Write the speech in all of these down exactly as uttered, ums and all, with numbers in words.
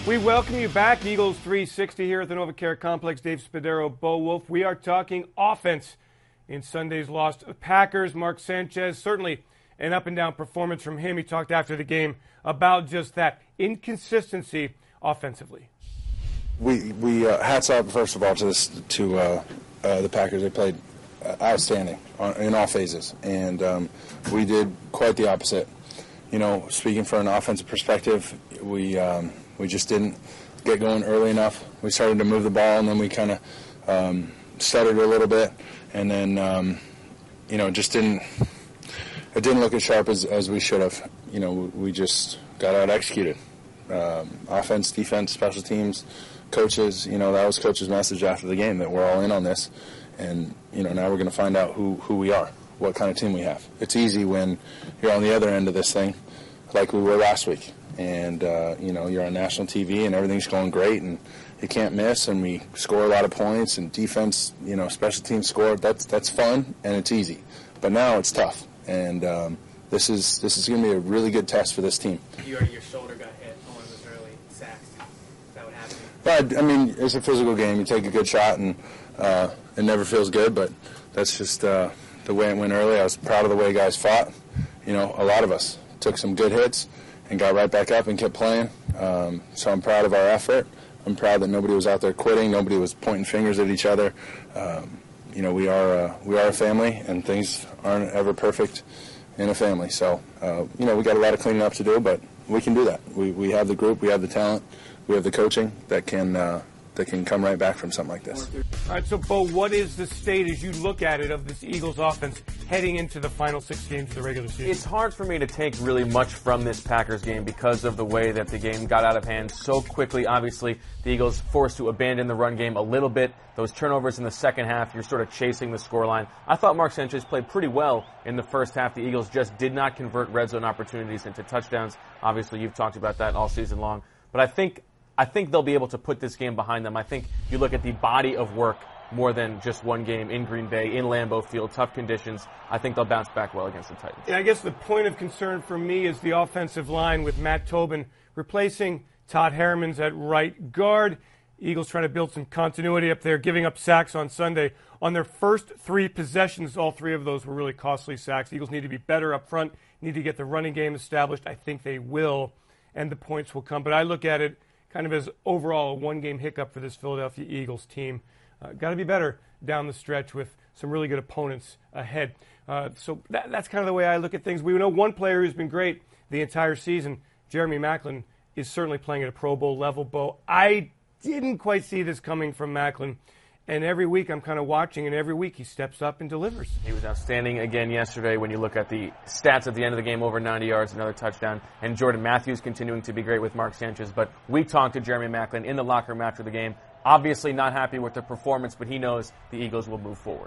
We welcome you back. Eagles three sixty here at the NovaCare Complex. Dave Spadaro, Bo Wolf. We are talking offense in Sunday's loss to the Packers. Mark Sanchez, certainly an up-and-down performance from him. He talked after the game about just that inconsistency offensively. We we uh, hats off first of all to this to uh, uh, the Packers. They played uh, outstanding on, in all phases, and um, we did quite the opposite. You know, speaking from an offensive perspective, we um, we just didn't get going early enough. We started to move the ball, and then we kind of um, stuttered a little bit, and then um, you know just didn't it didn't look as sharp as, as we should have. You know, we just got out executed. Um, offense, defense, special teams, coaches. You know, that was coach's message after the game, that we're all in on this, and you know now we're going to find out who who we are, what kind of team we have. It's easy when you're on the other end of this thing, like we were last week, and uh, you know you're on national T V and everything's going great and you can't miss, and we score a lot of points, and defense, you know, special teams score. That's that's fun and it's easy, but now it's tough, and um, this is this is going to be a really good test for this team. You already, your shoulder got hit on one of those early sacks. Is that what happened? But I mean, it's a physical game. You take a good shot, and uh, it never feels good, but that's just uh, the way it went early. I was proud of the way guys fought. You know, a lot of us took some good hits and got right back up and kept playing. Um, so I'm proud of our effort. I'm proud that nobody was out there quitting. Nobody was pointing fingers at each other. Um, you know, we are uh, we are a family, and things aren't ever perfect in a family. So, uh, you know, we got a lot of cleaning up to do, but we can do that. We we have the group, we have the talent, we have the coaching that can uh, that can come right back from something like this. All right, so, Bo, what is the state, as you look at it, of this Eagles offense heading into the final six games of the regular season? It's hard for me to take really much from this Packers game because of the way that the game got out of hand so quickly. Obviously, the Eagles forced to abandon the run game a little bit. Those turnovers in the second half, you're sort of chasing the scoreline. I thought Mark Sanchez played pretty well in the first half. The Eagles just did not convert red zone opportunities into touchdowns. Obviously, you've talked about that all season long. But I think I think they'll be able to put this game behind them. I think you look at the body of work more than just one game in Green Bay, in Lambeau Field, tough conditions. I think they'll bounce back well against the Titans. Yeah, I guess the point of concern for me is the offensive line with Matt Tobin replacing Todd Herremans at right guard. Eagles trying to build some continuity up there, giving up sacks on Sunday. On their first three possessions, all three of those were really costly sacks. Eagles need to be better up front, need to get the running game established. I think they will, and the points will come. But I look at it kind of as overall a one-game hiccup for this Philadelphia Eagles team. Uh, got to be better down the stretch with some really good opponents ahead. Uh, so that, that's kind of the way I look at things. We know one player who's been great the entire season, Jeremy Maclin, is certainly playing at a Pro Bowl level. Bo, I didn't quite see this coming from Maclin. And every week I'm kind of watching, and every week he steps up and delivers. He was outstanding again yesterday when you look at the stats at the end of the game, over ninety yards, another touchdown. And Jordan Matthews continuing to be great with Mark Sanchez. But we talked to Jeremy Maclin in the locker room after the game. Obviously not happy with the performance, but he knows the Eagles will move forward.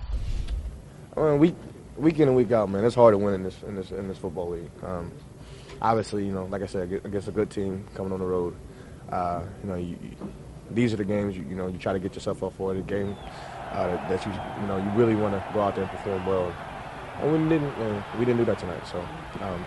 I mean, week, week in and week out, man, it's hard to win in this in this, in this football league. Um, obviously, you know, like I said, against a good team coming on the road, uh, you know, you, you these are the games you, you know you try to get yourself up for. The game uh, that you you know you really want to go out there and perform well, and we didn't uh, we didn't do that tonight. So um,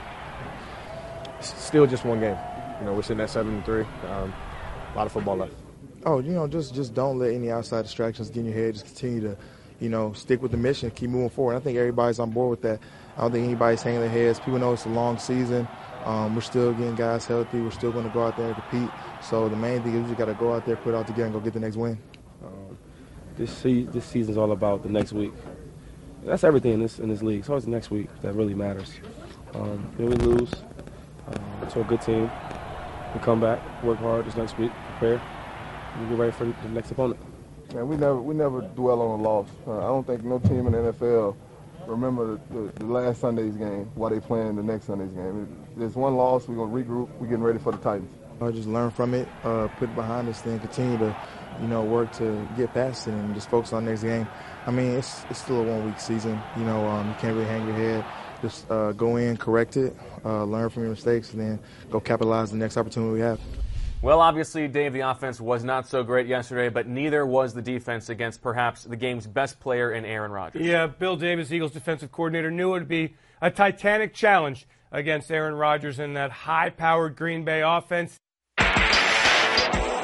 still just one game. You know we're sitting at seven and three. Um, a lot of football left. Oh, you know just just don't let any outside distractions get in your head. Just continue to you know stick with the mission, keep moving forward. I think everybody's on board with that. I don't think anybody's hanging their heads. People know it's a long season. Um, we're still getting guys healthy. We're still going to go out there and compete. So the main thing is we just got to go out there, put it out together, and go get the next win. Um, this se- this season's all about the next week. That's everything in this in this league. It's always the next week that really matters. Um, when we lose um, to a good team, we come back, work hard this next week, prepare, and get ready for the next opponent. Man, we never we never dwell on a loss. Uh, I don't think no team in the N F L remember the, the, the last Sunday's game while they playing the next Sunday's game. There's one loss. We're gonna regroup. We're getting ready for the Titans. Uh, just learn from it, uh, put it behind us, then continue to, you know, work to get past it and just focus on the next game. I mean, it's it's still a one-week season. You know, um, you can't really hang your head. Just uh, go in, correct it, uh, learn from your mistakes, and then go capitalize the next opportunity we have. Well, obviously, Dave, the offense was not so great yesterday, but neither was the defense against perhaps the game's best player in Aaron Rodgers. Yeah, Bill Davis, Eagles defensive coordinator, knew it would be a titanic challenge against Aaron Rodgers and that high-powered Green Bay offense. Bye.